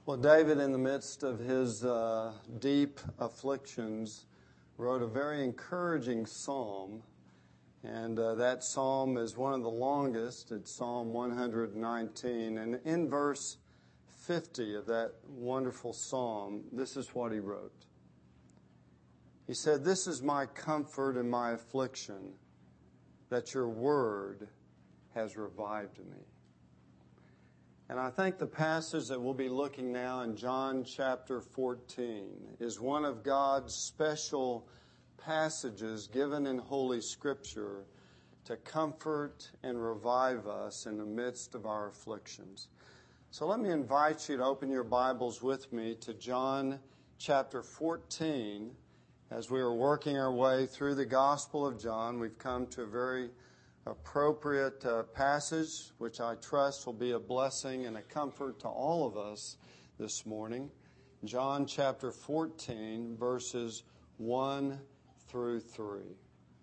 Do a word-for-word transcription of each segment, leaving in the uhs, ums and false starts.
Well, David, in the midst of his uh, deep afflictions, wrote a very encouraging psalm. And uh, that psalm is one of the longest. It's Psalm one nineteen. And in verse fifty of that wonderful psalm, this is what he wrote. He said, "This is my comfort in my affliction, that your word has revived me." And I think the passage that we'll be looking now in John chapter fourteen is one of God's special passages given in Holy Scripture to comfort and revive us in the midst of our afflictions. So let me invite you to open your Bibles with me to John chapter fourteen. As we are working our way through the Gospel of John, we've come to a very appropriate uh, passage, which I trust will be a blessing and a comfort to all of us this morning. John chapter fourteen, verses one through three.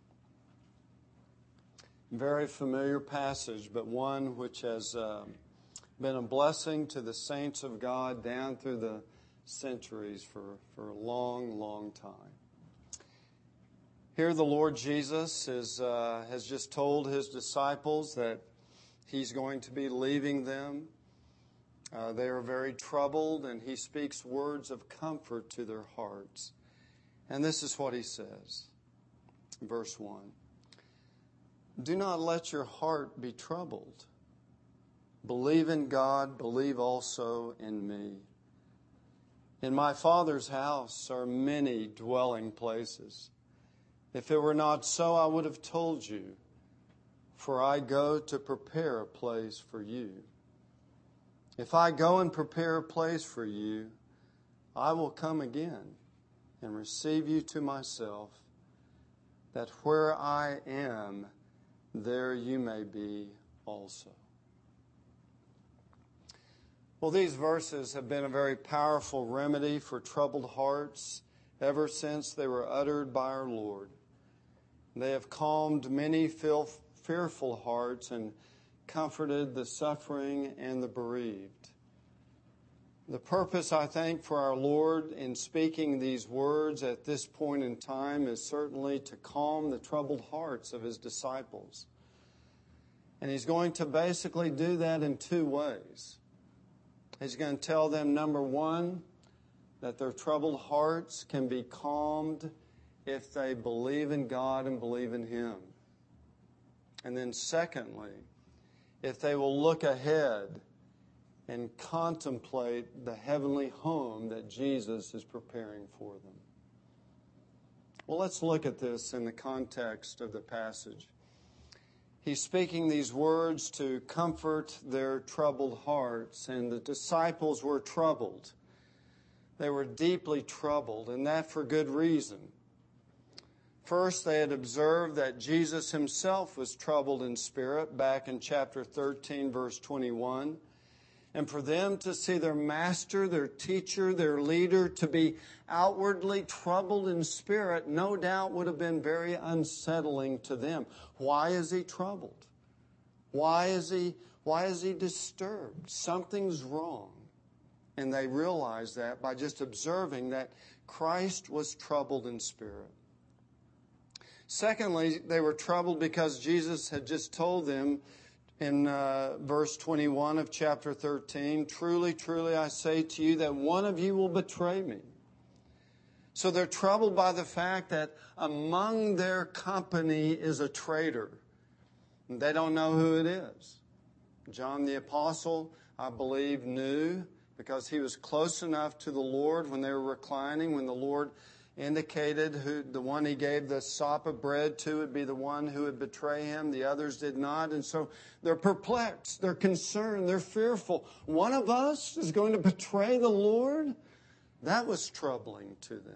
Very familiar passage, but one which has uh, been a blessing to the saints of God down through the centuries for, for a long, long time. Here the Lord Jesus is, uh, has just told his disciples that he's going to be leaving them. Uh, they are very troubled, and he speaks words of comfort to their hearts. And this is what he says, verse one. "Do not let your heart be troubled. Believe in God, believe also in me. In my Father's house are many dwelling places. If it were not so, I would have told you, for I go to prepare a place for you. If I go and prepare a place for you, I will come again and receive you to myself, that where I am, there you may be also." Well, these verses have been a very powerful remedy for troubled hearts ever since they were uttered by our Lord. They have calmed many fearful hearts and comforted the suffering and the bereaved. The purpose, I think, for our Lord in speaking these words at this point in time is certainly to calm the troubled hearts of his disciples. And he's going to basically do that in two ways. He's going to tell them, number one, that their troubled hearts can be calmed if they believe in God and believe in Him. And then secondly, if they will look ahead and contemplate the heavenly home that Jesus is preparing for them. Well, let's look at this in the context of the passage. He's speaking these words to comfort their troubled hearts, and the disciples were troubled. They were deeply troubled, and that for good reason. First, they had observed that Jesus himself was troubled in spirit back in chapter thirteen, verse twenty-one. And for them to see their master, their teacher, their leader to be outwardly troubled in spirit, no doubt would have been very unsettling to them. Why is he troubled? Why is he, why is he disturbed? Something's wrong. And they realized that by just observing that Christ was troubled in spirit. Secondly, they were troubled because Jesus had just told them in uh, verse twenty-one of chapter thirteen, "Truly, truly, I say to you that one of you will betray me." So they're troubled by the fact that among their company is a traitor. They don't know who it is. John the Apostle, I believe, knew because he was close enough to the Lord when they were reclining, when the Lord indicated who the one he gave the sop of bread to would be the one who would betray him. The others did not. And so they're perplexed. They're concerned. They're fearful. One of us is going to betray the Lord? That was troubling to them.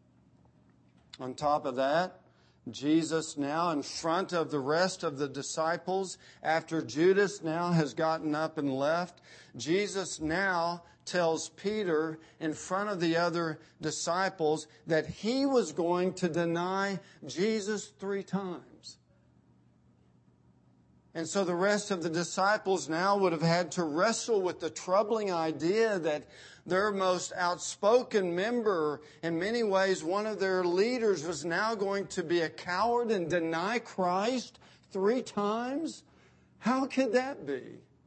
On top of that, Jesus now in front of the rest of the disciples, after Judas now has gotten up and left, Jesus now tells Peter in front of the other disciples that he was going to deny Jesus three times. And so the rest of the disciples now would have had to wrestle with the troubling idea that their most outspoken member, in many ways one of their leaders, was now going to be a coward and deny Christ three times. How could that be?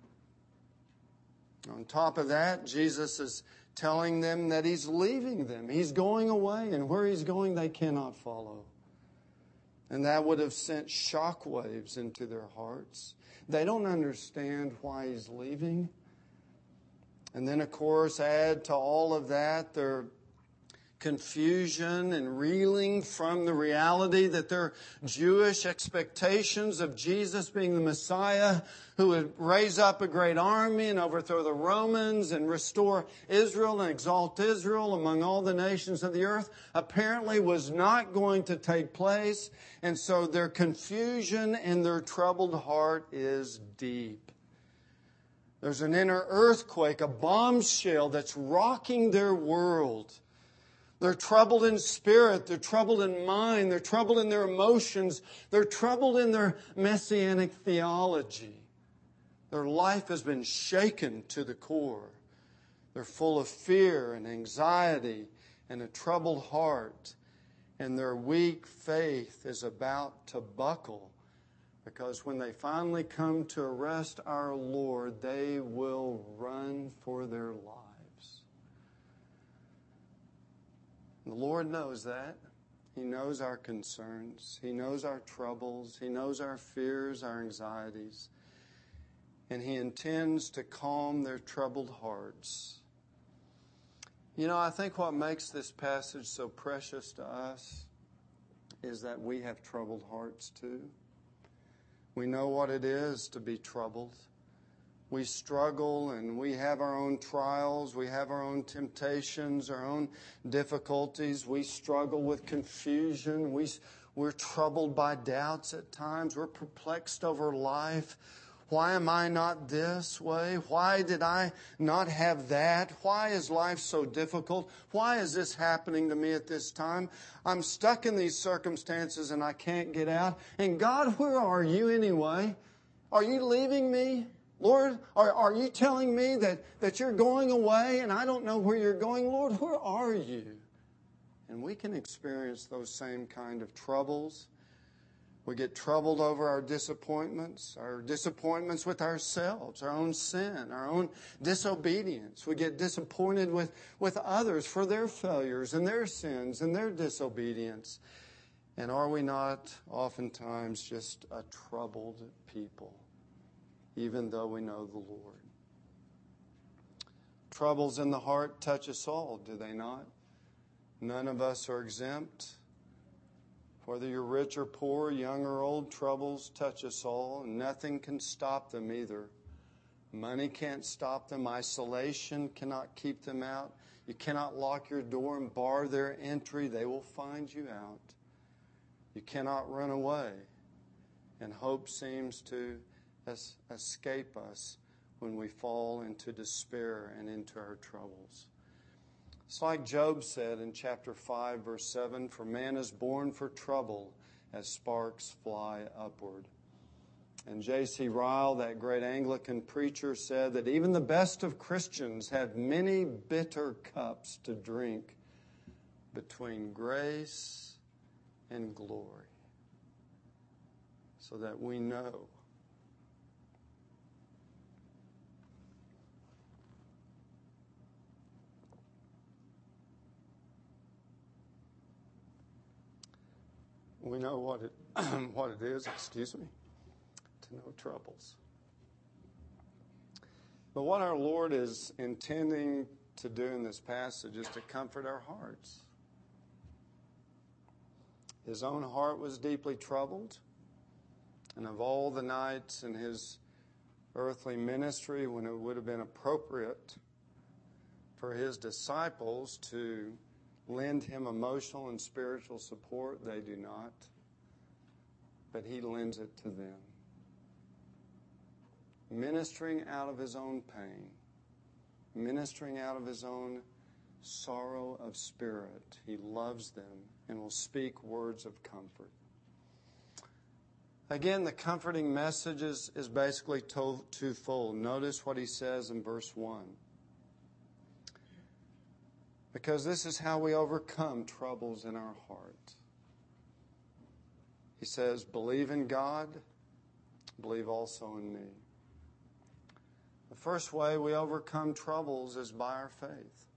On top of that, Jesus is telling them that He's leaving them. He's going away, and where He's going, they cannot follow. And that would have sent shockwaves into their hearts. They don't understand why He's leaving. And then, of course, add to all of that their confusion and reeling from the reality that their Jewish expectations of Jesus being the Messiah who would raise up a great army and overthrow the Romans and restore Israel and exalt Israel among all the nations of the earth apparently was not going to take place. And so their confusion and their troubled heart is deep. There's an inner earthquake, a bombshell that's rocking their world. They're troubled in spirit. They're troubled in mind. They're troubled in their emotions. They're troubled in their messianic theology. Their life has been shaken to the core. They're full of fear and anxiety and a troubled heart. And their weak faith is about to buckle. Because when they finally come to arrest our Lord, they will run for their lives. The Lord knows that. He knows our concerns. He knows our troubles. He knows our fears, our anxieties. And He intends to calm their troubled hearts. You know, I think what makes this passage so precious to us is that we have troubled hearts too. We know what it is to be troubled. We struggle and we have our own trials. We have our own temptations, our own difficulties. We struggle with confusion. We, we're troubled by doubts at times. We're perplexed over life. Why am I not this way? Why did I not have that? Why is life so difficult? Why is this happening to me at this time? I'm stuck in these circumstances and I can't get out. And God, where are you anyway? Are you leaving me? Lord, are, are you telling me that, that you're going away and I don't know where you're going? Lord, where are you? And we can experience those same kind of troubles. We get troubled over our disappointments, our disappointments with ourselves, our own sin, our own disobedience. We get disappointed with, with others for their failures and their sins and their disobedience. And are we not oftentimes just a troubled people, even though we know the Lord? Troubles in the heart touch us all, do they not? None of us are exempt. Whether you're rich or poor, young or old, troubles touch us all, and nothing can stop them either. Money can't stop them. Isolation cannot keep them out. You cannot lock your door and bar their entry. They will find you out. You cannot run away. And hope seems to es- escape us when we fall into despair and into our troubles. It's like Job said in chapter five, verse seven, "For man is born for trouble as sparks fly upward." And J C Ryle, that great Anglican preacher, said that even the best of Christians have many bitter cups to drink between grace and glory, so that we know We know what it what it is, excuse me, to know troubles. But what our Lord is intending to do in this passage is to comfort our hearts. His own heart was deeply troubled, and of all the nights in His earthly ministry when it would have been appropriate for His disciples to lend Him emotional and spiritual support, they do not. But He lends it to them. Ministering out of His own pain, ministering out of His own sorrow of spirit, He loves them and will speak words of comfort. Again, the comforting message is, is basically to, twofold. Notice what he says in verse one. Because this is how we overcome troubles in our heart. He says, believe in God, believe also in me. The first way we overcome troubles is by our faith.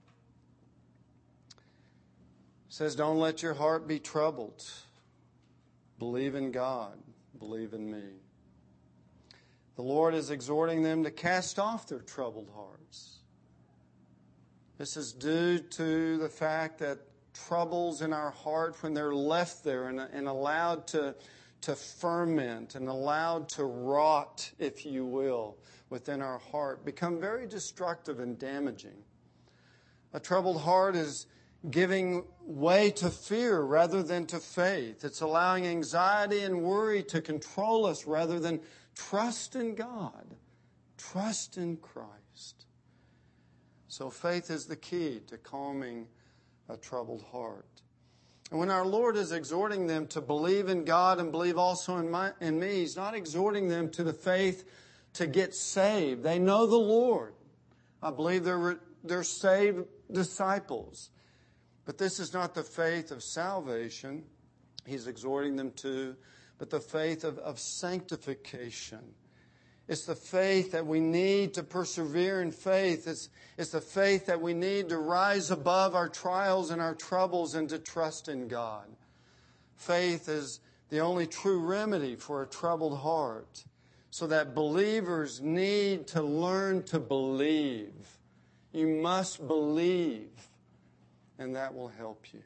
He says, don't let your heart be troubled. Believe in God. Believe in me. The Lord is exhorting them to cast off their troubled hearts. This is due to the fact that troubles in our heart, when they're left there and, and allowed to, to ferment and allowed to rot, if you will, within our heart, become very destructive and damaging. A troubled heart is giving way to fear rather than to faith. It's allowing anxiety and worry to control us rather than trust in God, trust in Christ. So faith is the key to calming a troubled heart. And when our Lord is exhorting them to believe in God and believe also in, my, in me, He's not exhorting them to the faith to get saved. They know the Lord. I believe they're, they're saved disciples. But this is not the faith of salvation He's exhorting them to, but the faith of, of sanctification. It's the faith that we need to persevere in faith. It's, it's the faith that we need to rise above our trials and our troubles and to trust in God. Faith is the only true remedy for a troubled heart, so that believers need to learn to believe. You must believe. And that will help you.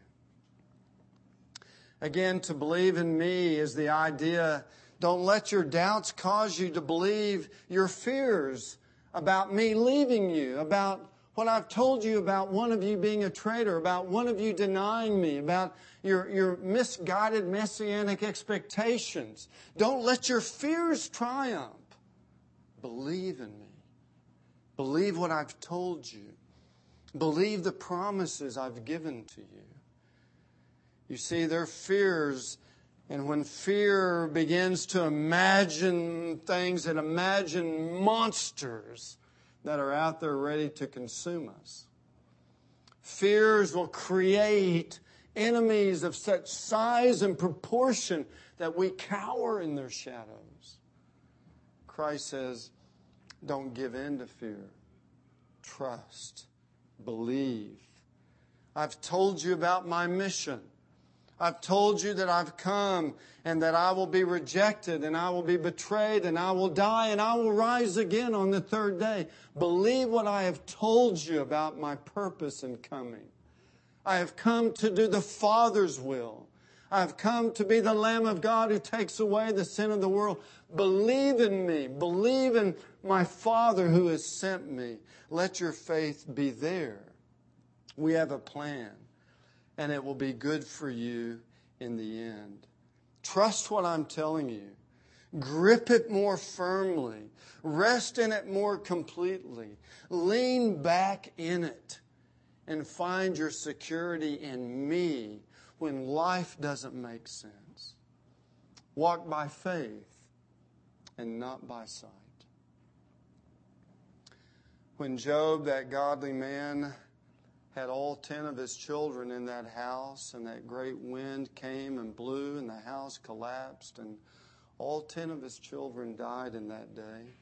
Again, to believe in me is the idea, don't let your doubts cause you to believe your fears about me leaving you, about what I've told you about one of you being a traitor, about one of you denying me, about your, your misguided messianic expectations. Don't let your fears triumph. Believe in me. Believe what I've told you. Believe the promises I've given to you. You see, their fears, and when fear begins to imagine things and imagine monsters that are out there ready to consume us, fears will create enemies of such size and proportion that we cower in their shadows. Christ says, don't give in to fear. Trust. Believe. I've told you about my mission. I've told you that I've come and that I will be rejected and I will be betrayed and I will die and I will rise again on the third day. Believe what I have told you about my purpose in coming. I have come to do the Father's will. I have come to be the Lamb of God who takes away the sin of the world. Believe in me. Believe in my Father who has sent me. Let your faith be there. We have a plan, and it will be good for you in the end. Trust what I'm telling you. Grip it more firmly. Rest in it more completely. Lean back in it and find your security in me when life doesn't make sense. Walk by faith and not by sight. When Job, that godly man, had all ten of his children in that house, and that great wind came and blew, and the house collapsed, and all ten of his children died in that day.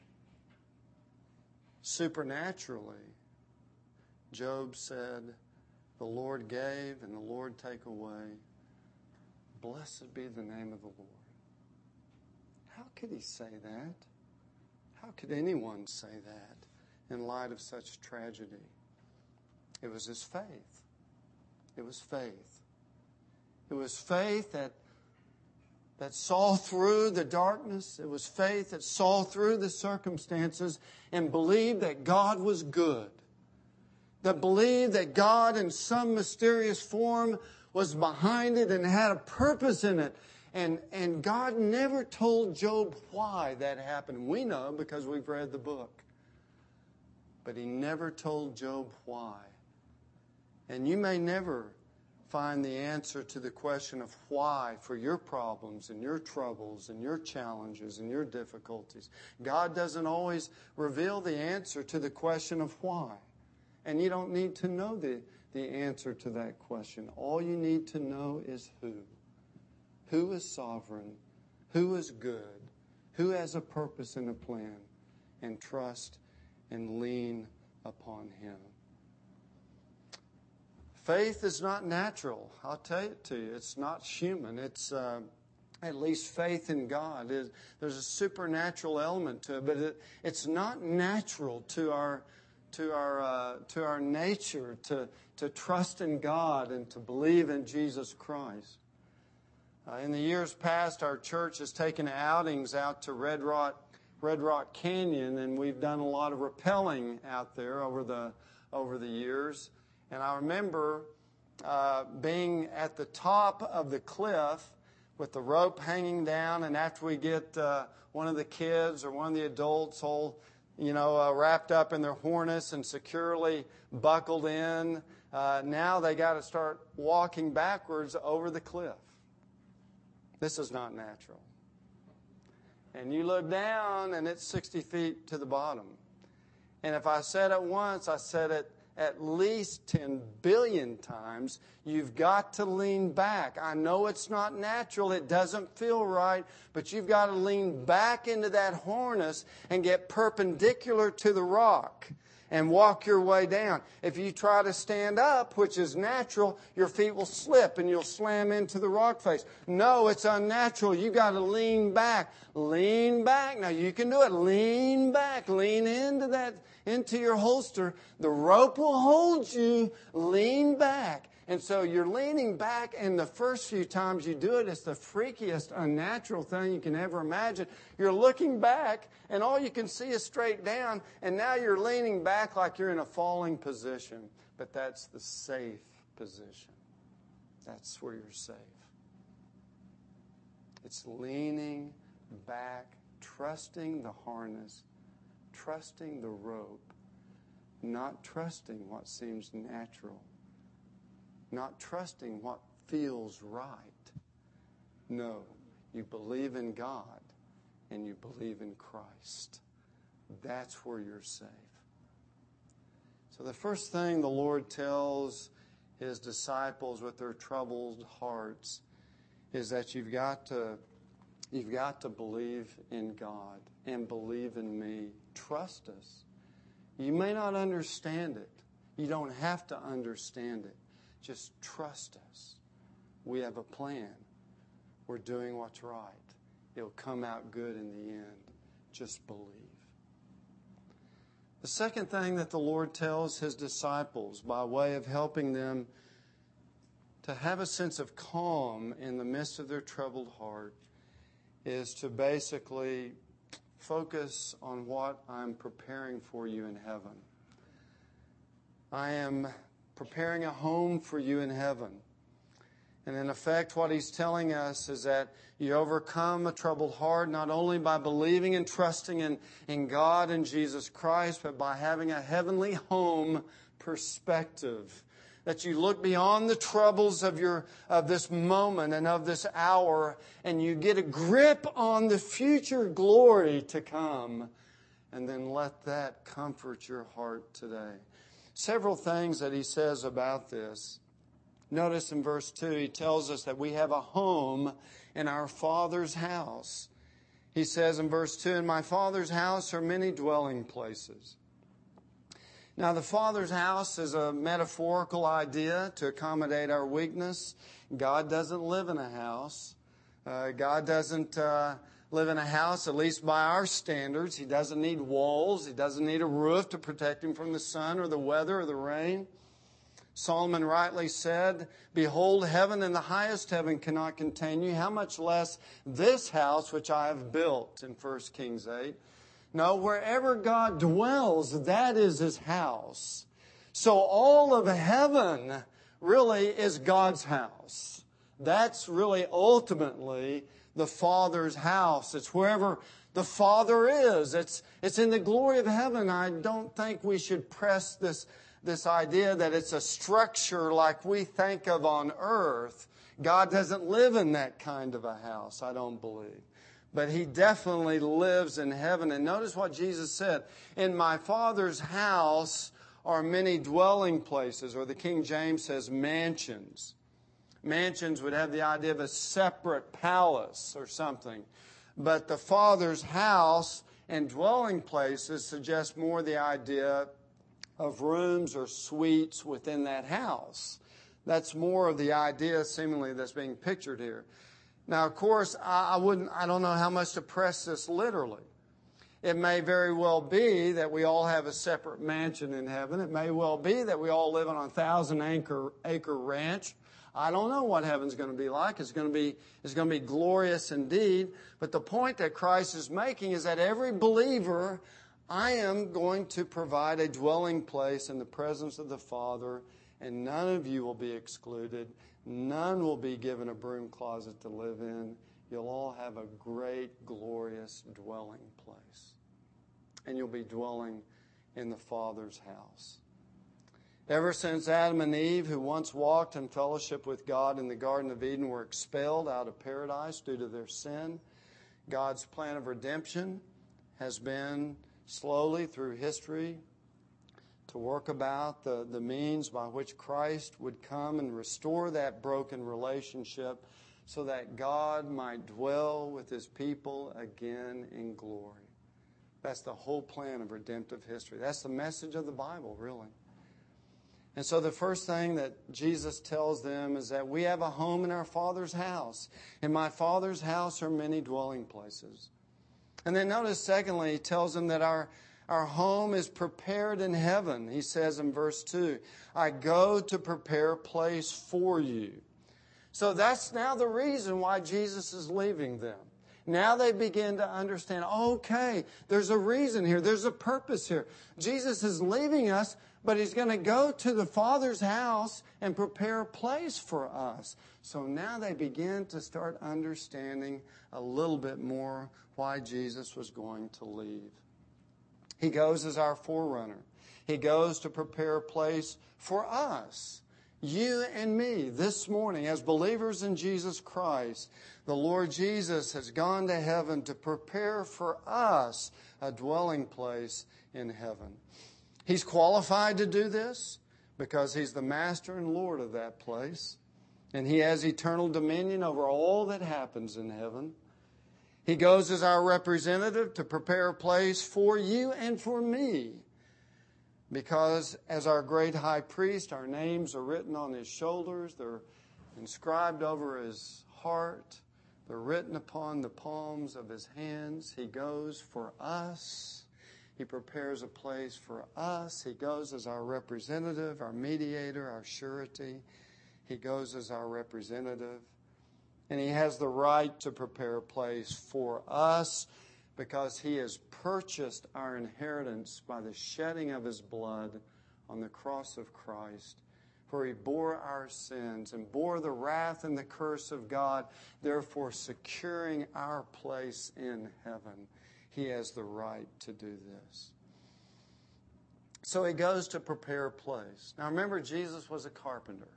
Supernaturally, Job said, the Lord gave and the Lord take away. Blessed be the name of the Lord. How could he say that? How could anyone say that in light of such tragedy? It was his faith. It was faith. It was faith that, that saw through the darkness. It was faith that saw through the circumstances and believed that God was good. That believed that God in some mysterious form was behind it and had a purpose in it. And, and God never told Job why that happened. We know because we've read the book. But he never told Job why. And you may never find the answer to the question of why for your problems and your troubles and your challenges and your difficulties. God doesn't always reveal the answer to the question of why. And you don't need to know the, the answer to that question. All you need to know is who. Who is sovereign? Who is good? Who has a purpose and a plan? And trust and lean upon Him. Faith is not natural. I'll tell it to you. It's not human. It's uh, at least faith in God. It, there's a supernatural element to it, but it, it's not natural to our to our uh, to our nature to to trust in God and to believe in Jesus Christ. Uh, in the years past, our church has taken outings out to Red Rock Red Rock Canyon, and we've done a lot of rappelling out there over the over the years. And I remember uh, being at the top of the cliff with the rope hanging down, and after we get uh, one of the kids or one of the adults all, you know, uh, wrapped up in their harness and securely buckled in, uh, now they got to start walking backwards over the cliff. This is not natural. And you look down, and it's sixty feet to the bottom. And if I said it once, I said it at least ten billion times. You've got to lean back. I know it's not natural. It doesn't feel right. But you've got to lean back into that harness and get perpendicular to the rock and walk your way down. If you try to stand up, which is natural, your feet will slip and you'll slam into the rock face. No, it's unnatural. You've got to lean back. Lean back. Now, you can do it. Lean back. Lean into that, into your holster. The rope will hold you. Lean back. And so you're leaning back, and the first few times you do it, it's the freakiest, unnatural thing you can ever imagine. You're looking back, and all you can see is straight down, and now you're leaning back like you're in a falling position. But that's the safe position. That's where you're safe. It's leaning back, trusting the harness, trusting the rope, not trusting what seems natural. Not trusting what feels right. No, you believe in God and you believe in Christ. That's where you're safe. So the first thing the Lord tells His disciples with their troubled hearts is that you've got to, you've got to believe in God and believe in me. Trust us. You may not understand it. You don't have to understand it. Just trust us. We have a plan. We're doing what's right. It'll come out good in the end. Just believe. The second thing that the Lord tells His disciples by way of helping them to have a sense of calm in the midst of their troubled heart is to basically focus on what I'm preparing for you in heaven. I am preparing a home for you in heaven. And in effect, what He's telling us is that you overcome a troubled heart not only by believing and trusting in, in God and Jesus Christ, but by having a heavenly home perspective. That you look beyond the troubles of your of this moment and of this hour, and you get a grip on the future glory to come. And then let that comfort your heart today. Several things that He says about this. Notice in verse two, He tells us that we have a home in our Father's house. He says in verse two, in my Father's house are many dwelling places. Now, the Father's house is a metaphorical idea to accommodate our weakness. God doesn't live in a house. Uh, God doesn't uh, live in a house, at least by our standards. He doesn't need walls. He doesn't need a roof to protect Him from the sun or the weather or the rain. Solomon rightly said, behold, heaven and the highest heaven cannot contain you. How much less this house which I have built, in First Kings eight. No, wherever God dwells, that is His house. So all of heaven really is God's house. That's really ultimately the Father's house. It's wherever the Father is. It's, it's in the glory of heaven. I don't think we should press this, this idea that it's a structure like we think of on earth. God doesn't live in that kind of a house, I don't believe. But He definitely lives in heaven. And notice what Jesus said. In my Father's house are many dwelling places, or the King James says mansions. Mansions would have the idea of a separate palace or something. But the Father's house and dwelling places suggest more the idea of rooms or suites within that house. That's more of the idea, seemingly, that's being pictured here. Now, of course, I wouldn't, I don't know how much to press this literally. It may very well be that we all have a separate mansion in heaven. It may well be that we all live on a thousand acre, acre ranch. I don't know what heaven's going to be like. It's going to be, it's going to be glorious indeed. But the point that Christ is making is that every believer, I am going to provide a dwelling place in the presence of the Father, and none of you will be excluded. None will be given a broom closet to live in. You'll all have a great, glorious dwelling place. And you'll be dwelling in the Father's house. Ever since Adam and Eve, who once walked in fellowship with God in the Garden of Eden, were expelled out of paradise due to their sin, God's plan of redemption has been slowly through history to work about the, the means by which Christ would come and restore that broken relationship so that God might dwell with His people again in glory. That's the whole plan of redemptive history. That's the message of the Bible, really. And so the first thing that Jesus tells them is that we have a home in our Father's house. In my Father's house are many dwelling places. And then notice, secondly, He tells them that our, our home is prepared in heaven. He says in verse two, I go to prepare a place for you. So that's now the reason why Jesus is leaving them. Now they begin to understand, okay, there's a reason here. There's a purpose here. Jesus is leaving us, but He's going to go to the Father's house and prepare a place for us. So now they begin to start understanding a little bit more why Jesus was going to leave. He goes as our forerunner. He goes to prepare a place for us. You and me, this morning, as believers in Jesus Christ, the Lord Jesus has gone to heaven to prepare for us a dwelling place in heaven. He's qualified to do this because He's the master and Lord of that place. And He has eternal dominion over all that happens in heaven. He goes as our representative to prepare a place for you and for me. Because as our great high priest, our names are written on His shoulders. They're inscribed over His heart. They're written upon the palms of His hands. He goes for us. He prepares a place for us. He goes as our representative, our mediator, our surety. He goes as our representative. And He has the right to prepare a place for us, because He has purchased our inheritance by the shedding of His blood on the cross of Christ, for He bore our sins and bore the wrath and the curse of God, therefore securing our place in heaven. He has the right to do this. So He goes to prepare a place. Now remember, Jesus was a carpenter.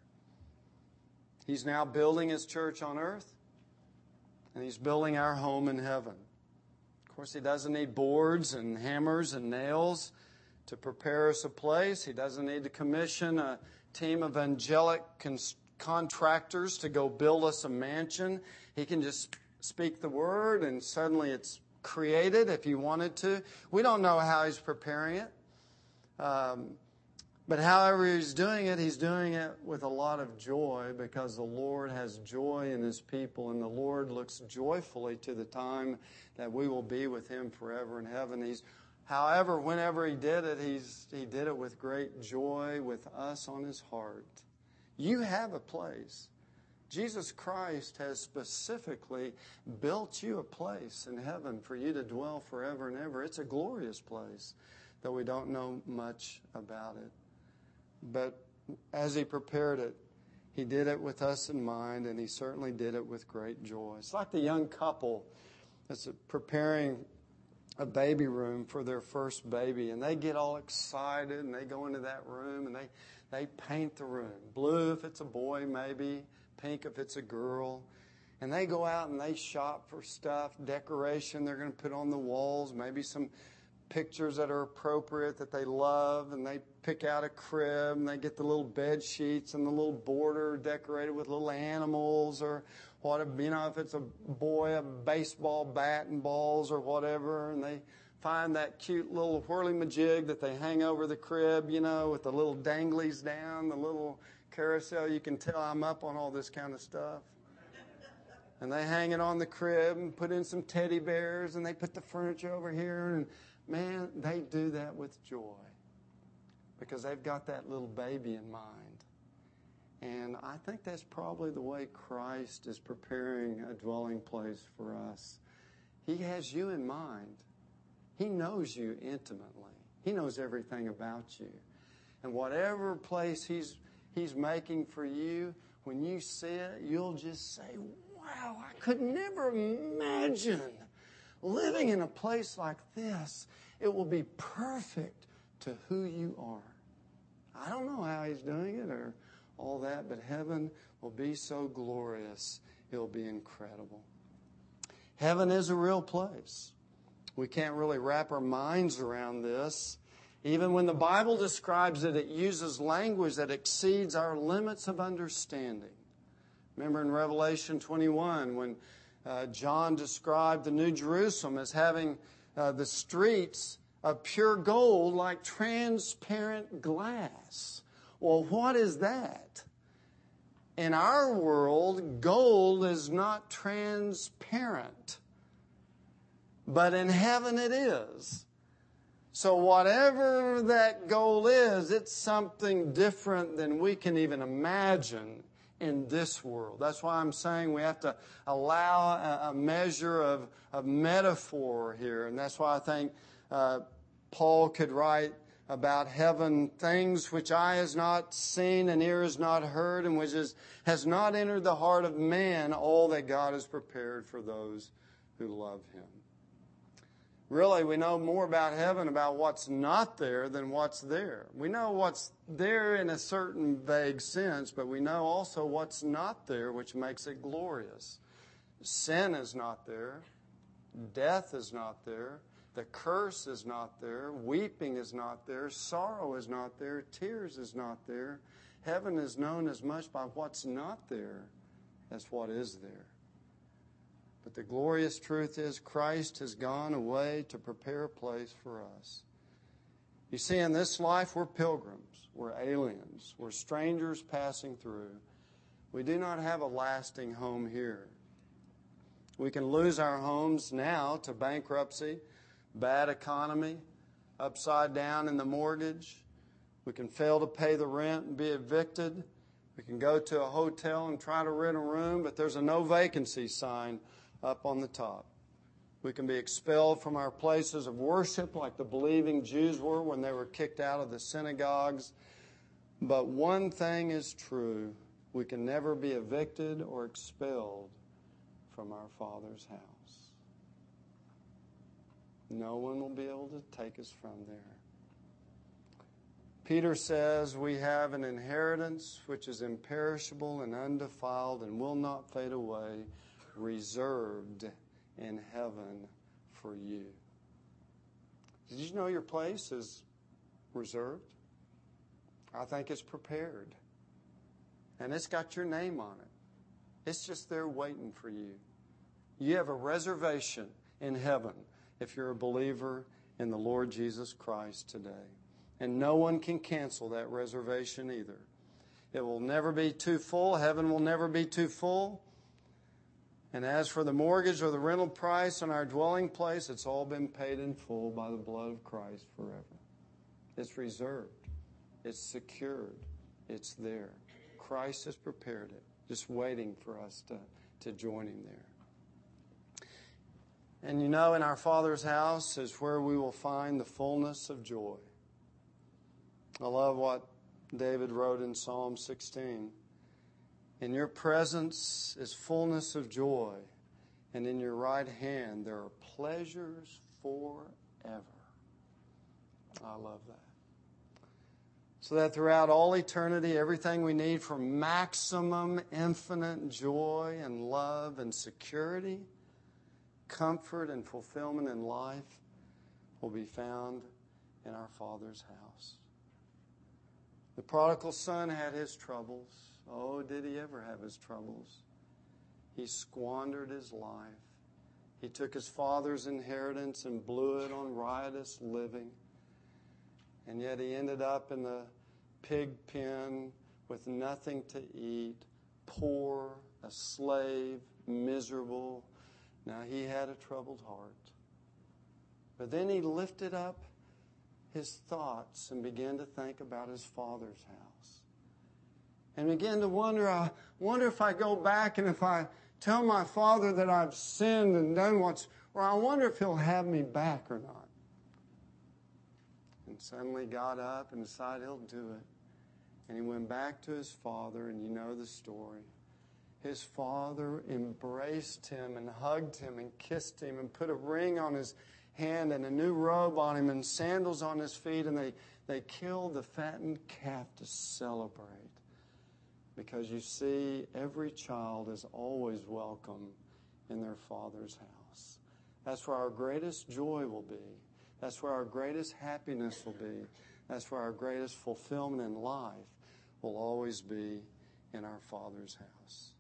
He's now building His church on earth, and He's building our home in heaven. Of course, He doesn't need boards and hammers and nails to prepare us a place. He doesn't need to commission a team of angelic cons- contractors to go build us a mansion. He can just speak the word and suddenly it's created if He wanted to. We don't know how He's preparing it. Um, but however He's doing it, He's doing it with a lot of joy, because the Lord has joy in His people, and the Lord looks joyfully to the time that we will be with Him forever in heaven. He's, however, whenever He did it, he's, He did it with great joy with us on His heart. You have a place. Jesus Christ has specifically built you a place in heaven for you to dwell forever and ever. It's a glorious place, though we don't know much about it. But as He prepared it, He did it with us in mind, and He certainly did it with great joy. It's like the young couple that's preparing a baby room for their first baby, and they get all excited, and they go into that room, and they, they paint the room. Blue if it's a boy, maybe. Pink if it's a girl. And they go out and they shop for stuff, decoration they're going to put on the walls, maybe some pictures that are appropriate that they love, and they pick out a crib, and they get the little bed sheets and the little border decorated with little animals, or what, you know, if it's a boy, a baseball bat and balls or whatever, and they find that cute little whirly-majig that they hang over the crib, you know, with the little danglies down, the little carousel. You can tell I'm up on all this kind of stuff. And they hang it on the crib and put in some teddy bears, and they put the furniture over here, and man, they do that with joy because they've got that little baby in mind. And I think that's probably the way Christ is preparing a dwelling place for us. He has you in mind. He knows you intimately. He knows everything about you. And whatever place He's, he's making for you, when you see it, you'll just say, wow, I could never imagine living in a place like this. It will be perfect to who you are. I don't know how He's doing it or all that, but heaven will be so glorious. It'll be incredible. Heaven is a real place. We can't really wrap our minds around this. Even when the Bible describes it, it uses language that exceeds our limits of understanding. Remember in Revelation twenty-one when uh, John described the New Jerusalem as having uh, the streets of pure gold like transparent glass. Well, what is that? In our world, gold is not transparent. But in heaven it is. So whatever that gold is, it's something different than we can even imagine in this world. That's why I'm saying we have to allow a, a measure of, of metaphor here. And that's why I think uh, Paul could write about heaven, things which eye has not seen and ear has not heard, and which is, has not entered the heart of man, all that God has prepared for those who love Him. Really, we know more about heaven, about what's not there, than what's there. We know what's there in a certain vague sense, but we know also what's not there, which makes it glorious. Sin is not there. Death is not there. The curse is not there. Weeping is not there. Sorrow is not there. Tears is not there. Heaven is known as much by what's not there as what is there. But the glorious truth is Christ has gone away to prepare a place for us. You see, in this life we're pilgrims. We're aliens. We're strangers passing through. We do not have a lasting home here. We can lose our homes now to bankruptcy, bad economy, upside down in the mortgage. We can fail to pay the rent and be evicted. We can go to a hotel and try to rent a room, but there's a no vacancy sign up on the top. We can be expelled from our places of worship like the believing Jews were when they were kicked out of the synagogues. But one thing is true. We can never be evicted or expelled from our Father's house. No one will be able to take us from there. Peter says we have an inheritance which is imperishable and undefiled and will not fade away, reserved in heaven for you. Did you know your place is reserved? I think it's prepared. And it's got your name on it. It's just there waiting for you. You have a reservation in heaven if you're a believer in the Lord Jesus Christ today. And no one can cancel that reservation either. It will never be too full. Heaven will never be too full. And as for the mortgage or the rental price on our dwelling place, it's all been paid in full by the blood of Christ forever. It's reserved. It's secured. It's there. Christ has prepared it, just waiting for us to, to join Him there. And you know, in our Father's house is where we will find the fullness of joy. I love what David wrote in Psalm sixteen. In your presence is fullness of joy, and in your right hand there are pleasures forever. I love that. So that throughout all eternity, everything we need for maximum infinite joy and love and security, comfort and fulfillment in life will be found in our Father's house. The prodigal son had his troubles. Oh, did he ever have his troubles? He squandered his life. He took his father's inheritance and blew it on riotous living. And yet he ended up in the pig pen with nothing to eat, poor, a slave, miserable. Now he had a troubled heart. But then he lifted up his thoughts and began to think about his Father's house. And began to wonder, I wonder if I go back and if I tell my Father that I've sinned and done what's, or I wonder if He'll have me back or not. And suddenly got up and decided He'll do it. And he went back to his father, and you know the story. His father embraced him and hugged him and kissed him and put a ring on his hand and a new robe on him and sandals on his feet, and they, they killed the fattened calf to celebrate. Because you see, every child is always welcome in their Father's house. That's where our greatest joy will be. That's where our greatest happiness will be. That's where our greatest fulfillment in life will always be in our Father's house.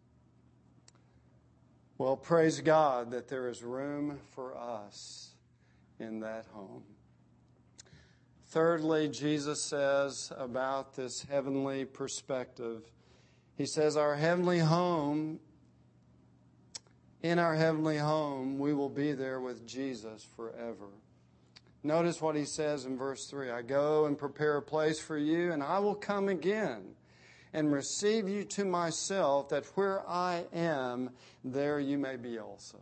Well, praise God that there is room for us in that home. Thirdly, Jesus says about this heavenly perspective, He says our heavenly home, in our heavenly home, we will be there with Jesus forever. Notice what He says in verse three. I go and prepare a place for you, and I will come again and receive you to myself, that where I am, there you may be also.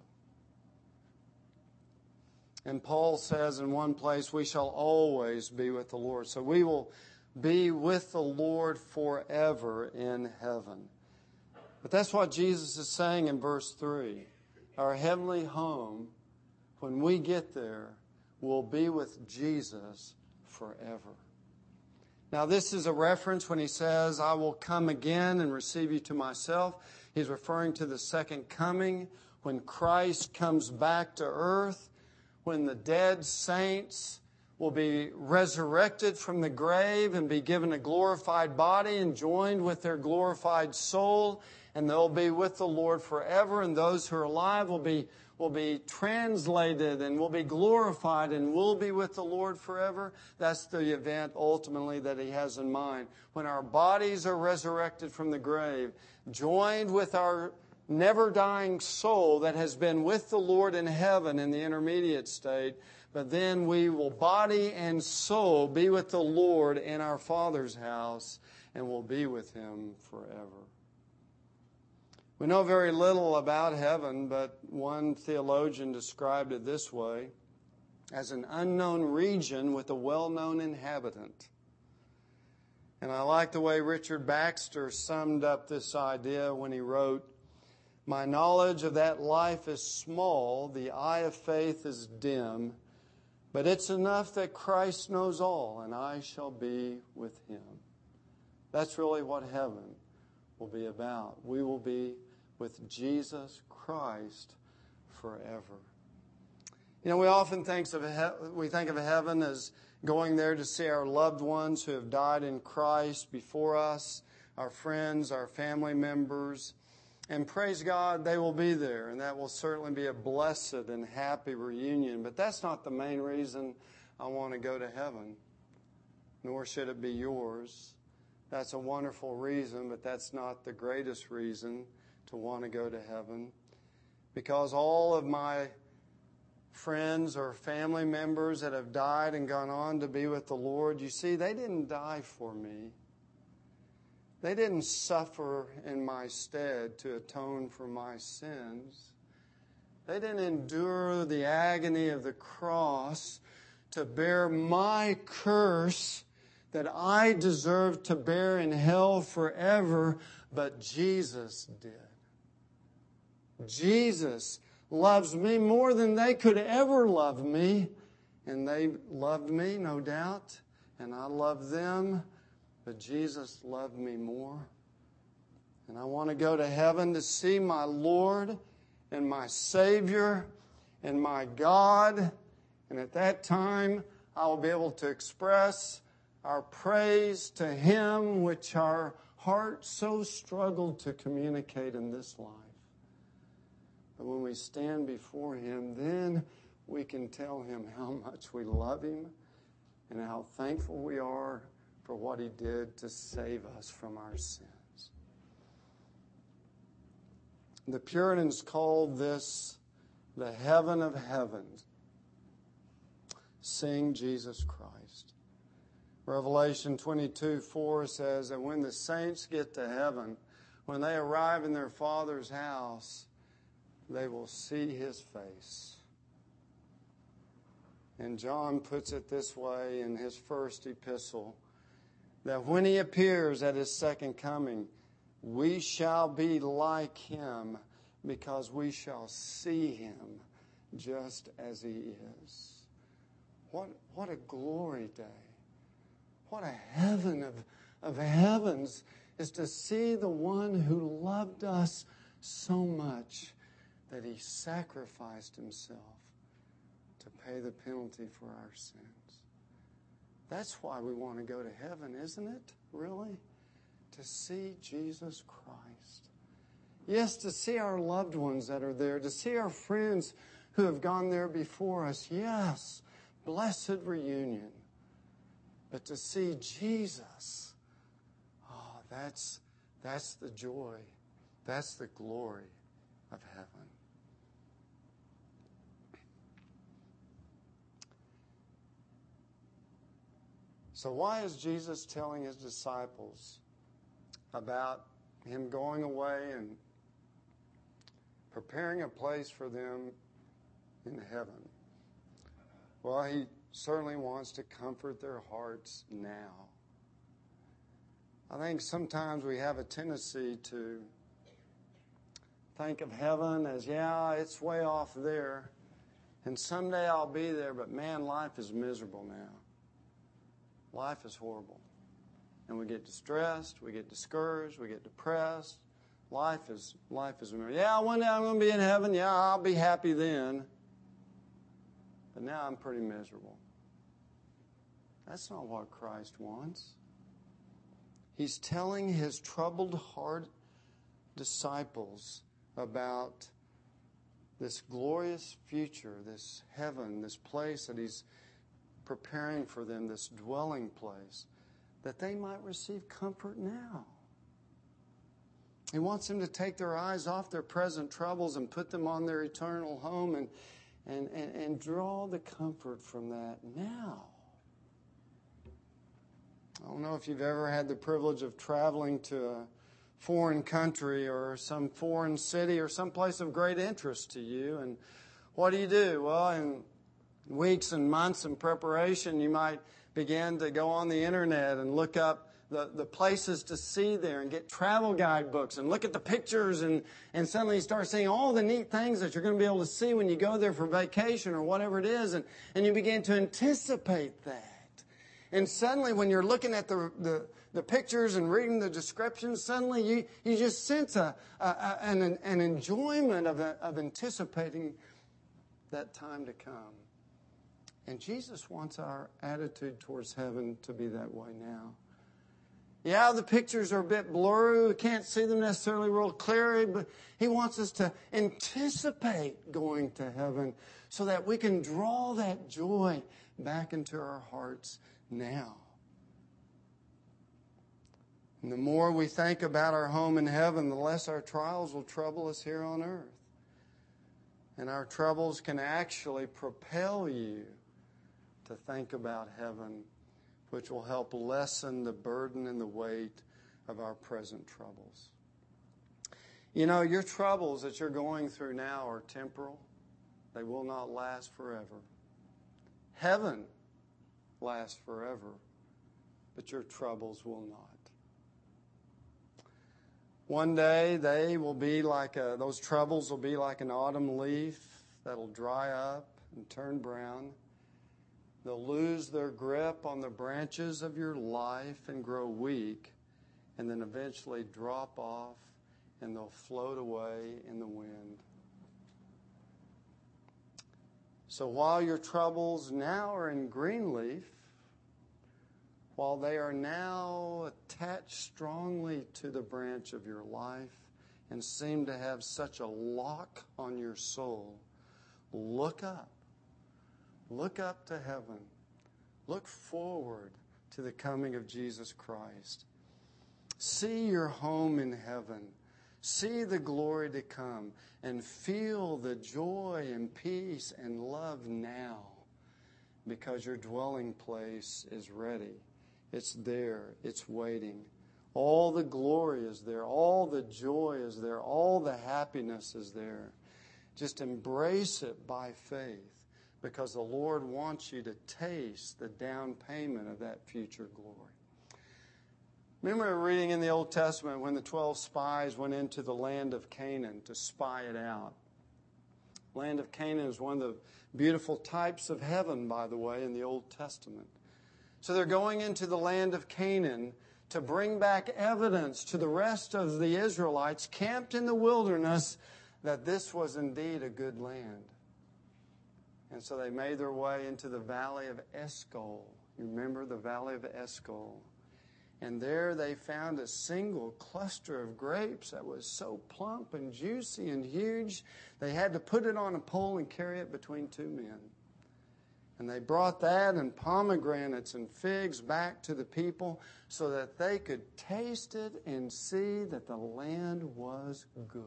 And Paul says in one place, we shall always be with the Lord. So we will be with the Lord forever in heaven. But that's what Jesus is saying in verse three. Our heavenly home, when we get there, will be with Jesus forever. Now, this is a reference when He says, I will come again and receive you to myself. He's referring to the second coming, when Christ comes back to earth, when the dead saints will be resurrected from the grave and be given a glorified body and joined with their glorified soul, and they'll be with the Lord forever, and those who are alive will be will be translated and will be glorified and will be with the Lord forever. That's the event ultimately that He has in mind. When our bodies are resurrected from the grave, joined with our never-dying soul that has been with the Lord in heaven in the intermediate state, but then we will body and soul be with the Lord in our Father's house and will be with Him forever. We know very little about heaven, but one theologian described it this way, as an unknown region with a well-known inhabitant. And I like the way Richard Baxter summed up this idea when he wrote, my knowledge of that life is small, the eye of faith is dim, but it's enough that Christ knows all, and I shall be with Him. That's really what heaven will be about. We will be with Jesus Christ forever. You know, we often think of he- we think of heaven as going there to see our loved ones who have died in Christ before us, our friends, our family members, and praise God, they will be there, and that will certainly be a blessed and happy reunion. But that's not the main reason I want to go to heaven, nor should it be yours. That's a wonderful reason, but that's not the greatest reason to want to go to heaven, because all of my friends or family members that have died and gone on to be with the Lord, you see, they didn't die for me. They didn't suffer in my stead to atone for my sins. They didn't endure the agony of the cross to bear my curse that I deserve to bear in hell forever, but Jesus did. Jesus loves me more than they could ever love me. And they loved me, no doubt, and I love them, but Jesus loved me more. And I want to go to heaven to see my Lord and my Savior and my God. And at that time, I will be able to express our praise to Him, which our heart so struggled to communicate in this life. But when we stand before Him, then we can tell Him how much we love Him and how thankful we are for what He did to save us from our sins. The Puritans called this the heaven of heavens. Sing Jesus Christ. Revelation twenty-two four says that when the saints get to heaven, when they arrive in their Father's house, they will see His face. And John puts it this way in his first epistle, that when He appears at His second coming, we shall be like Him because we shall see Him just as He is. What, what a glory day. What a heaven of, of heavens is to see the one who loved us so much that He sacrificed Himself to pay the penalty for our sins. That's why we want to go to heaven, isn't it? Really? To see Jesus Christ. Yes, to see our loved ones that are there, to see our friends who have gone there before us. Yes, blessed reunion. But to see Jesus, oh, that's, that's the joy, that's the glory of heaven. So why is Jesus telling His disciples about Him going away and preparing a place for them in heaven? Well, He certainly wants to comfort their hearts now. I think sometimes we have a tendency to think of heaven as, yeah, it's way off there, and someday I'll be there, but man, life is miserable now. Life is horrible. And we get distressed, we get discouraged, we get depressed. Life is, life is miserable. Yeah, one day I'm going to be in heaven. Yeah, I'll be happy then. But now I'm pretty miserable. That's not what Christ wants. He's telling His troubled heart disciples about this glorious future, this heaven, this place that He's preparing for them, this dwelling place, that they might receive comfort now. He wants them to take their eyes off their present troubles and put them on their eternal home and, and, and, and draw the comfort from that now. I don't know if you've ever had the privilege of traveling to a foreign country or some foreign city or some place of great interest to you. And what do you do? Well, in weeks and months in preparation, you might begin to go on the internet and look up the, the places to see there and get travel guidebooks and look at the pictures, and, and suddenly you start seeing all the neat things that you're going to be able to see when you go there for vacation or whatever it is, and, and you begin to anticipate that. And suddenly when you're looking at the, the, the pictures and reading the descriptions, suddenly you, you just sense a, a, a, an, an enjoyment of, a, of anticipating that time to come. And Jesus wants our attitude towards heaven to be that way now. Yeah, the pictures are a bit blurry. We can't see them necessarily real clearly, but He wants us to anticipate going to heaven so that we can draw that joy back into our hearts now. And the more we think about our home in heaven, the less our trials will trouble us here on earth. And our troubles can actually propel you to think about heaven, which will help lessen the burden and the weight of our present troubles. You know, your troubles that you're going through now are temporal. They will not last forever. Heaven lasts forever, but your troubles will not. One day they will be like a, those troubles will be like an autumn leaf that'll dry up and turn brown. They'll lose their grip on the branches of your life and grow weak, and then eventually drop off, and they'll float away in the wind. So while your troubles now are in green leaf, while they are now attached strongly to the branch of your life and seem to have such a lock on your soul, look up. Look up to heaven. Look forward to the coming of Jesus Christ. See your home in heaven. See the glory to come. And feel the joy and peace and love now, because your dwelling place is ready. It's there. It's waiting. All the glory is there. All the joy is there. All the happiness is there. Just embrace it by faith, because the Lord wants you to taste the down payment of that future glory. Remember reading in the Old Testament when the twelve spies went into the land of Canaan to spy it out. Land of Canaan is one of the beautiful types of heaven, by the way, in the Old Testament. So they're going into the land of Canaan to bring back evidence to the rest of the Israelites camped in the wilderness that this was indeed a good land. And so they made their way into the valley of Eshcol. You remember the valley of Eshcol? And there they found a single cluster of grapes that was so plump and juicy and huge, they had to put it on a pole and carry it between two men. And they brought that and pomegranates and figs back to the people so that they could taste it and see that the land was good.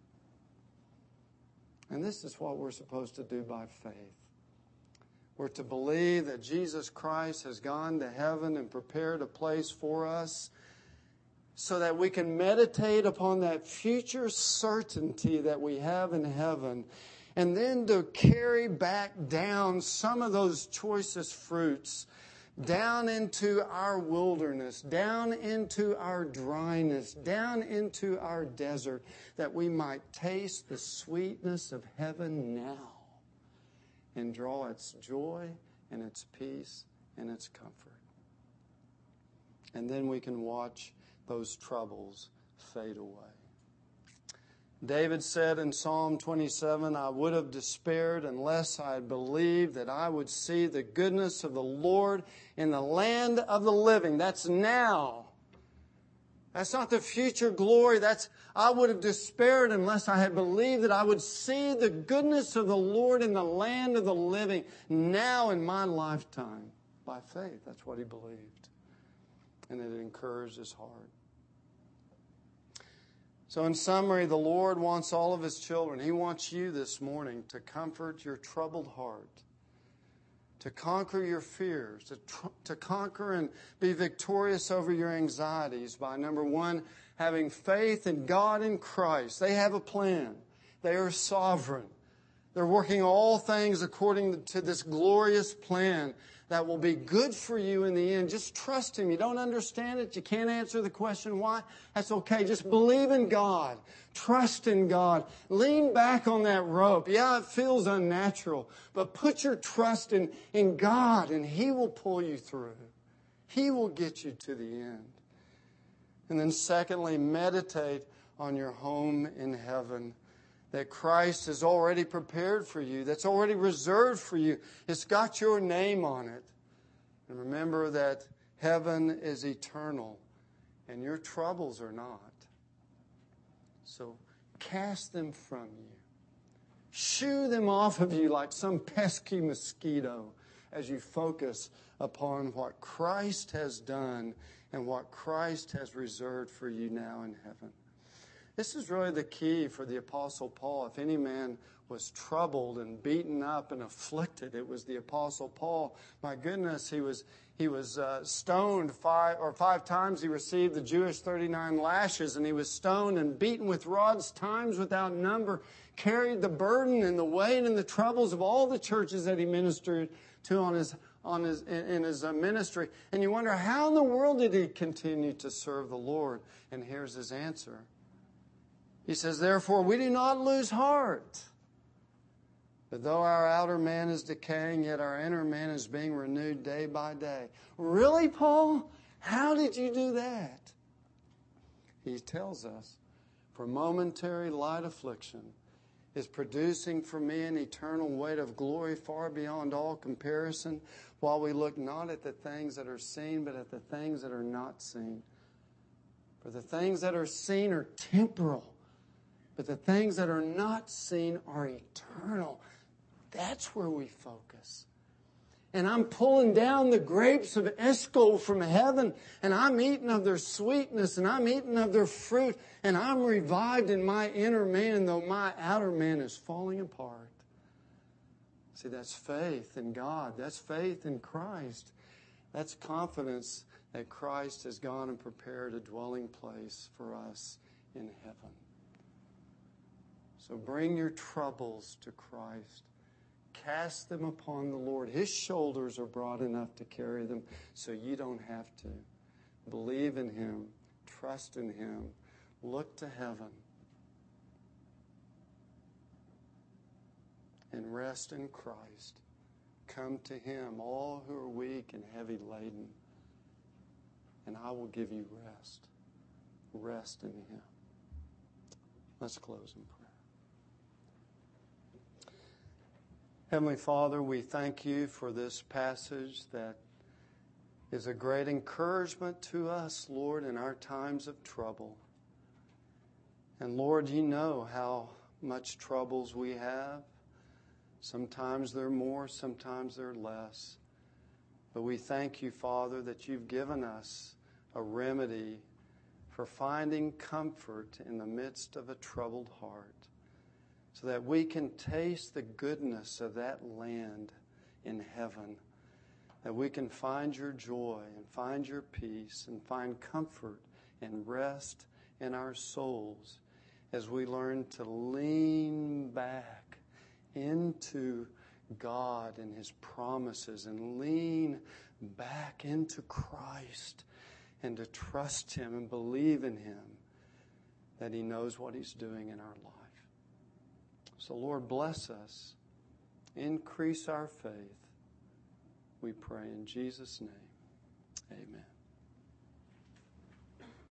And this is what we're supposed to do by faith. We're to believe that Jesus Christ has gone to heaven and prepared a place for us so that we can meditate upon that future certainty that we have in heaven, and then to carry back down some of those choicest fruits down into our wilderness, down into our dryness, down into our desert, that we might taste the sweetness of heaven now and draw its joy and its peace and its comfort. And then we can watch those troubles fade away. David said in Psalm twenty-seven, I would have despaired unless I had believed that I would see the goodness of the Lord in the land of the living. That's now. That's not the future glory. That's, I would have despaired unless I had believed that I would see the goodness of the Lord in the land of the living now in my lifetime. By faith, that's what he believed. And it encouraged his heart. So in summary, the Lord wants all of his children. He wants you this morning to comfort your troubled heart, to conquer your fears, to, tr- to conquer and be victorious over your anxieties by, number one, having faith in God and Christ. They have a plan. They are sovereign. They're working all things according to this glorious plan that will be good for you in the end. Just trust him. You don't understand it. You can't answer the question why. That's okay. Just believe in God. Trust in God. Lean back on that rope. Yeah, it feels unnatural, but put your trust in, in God, and he will pull you through. He will get you to the end. And then secondly, meditate on your home in heaven that Christ has already prepared for you, that's already reserved for you. It's got your name on it. And remember that heaven is eternal and your troubles are not. So cast them from you. Shoo them off of you like some pesky mosquito as you focus upon what Christ has done and what Christ has reserved for you now in heaven. This is really the key for the Apostle Paul. If any man was troubled and beaten up and afflicted, it was the Apostle Paul. My goodness, he was he was uh, stoned five or five times. He received the Jewish thirty-nine lashes, and he was stoned and beaten with rods times without number. Carried the burden and the weight and the troubles of all the churches that he ministered to on his on his in, in his uh, ministry. And you wonder, how in the world did he continue to serve the Lord? And here's his answer. He says, therefore, we do not lose heart. But though our outer man is decaying, yet our inner man is being renewed day by day. Really, Paul? How did you do that? He tells us, for momentary light affliction is producing for me an eternal weight of glory far beyond all comparison, while we look not at the things that are seen, but at the things that are not seen. For the things that are seen are temporal, but the things that are not seen are eternal. That's where we focus. And I'm pulling down the grapes of Eshcol from heaven, and I'm eating of their sweetness, and I'm eating of their fruit, and I'm revived in my inner man, though my outer man is falling apart. See, that's faith in God. That's faith in Christ. That's confidence that Christ has gone and prepared a dwelling place for us in heaven. So bring your troubles to Christ. Cast them upon the Lord. His shoulders are broad enough to carry them, so you don't have to. Believe in Him. Trust in Him. Look to heaven. And rest in Christ. Come to Him, all who are weak and heavy laden, and I will give you rest. Rest in Him. Let's close in prayer. Heavenly Father, we thank you for this passage that is a great encouragement to us, Lord, in our times of trouble. And Lord, you know how much troubles we have. Sometimes they're more, sometimes they're less. But we thank you, Father, that you've given us a remedy for finding comfort in the midst of a troubled heart, so that we can taste the goodness of that land in heaven, that we can find your joy and find your peace and find comfort and rest in our souls as we learn to lean back into God and His promises and lean back into Christ and to trust Him and believe in Him that He knows what He's doing in our life. So, Lord, bless us. Increase our faith. We pray in Jesus' name. Amen.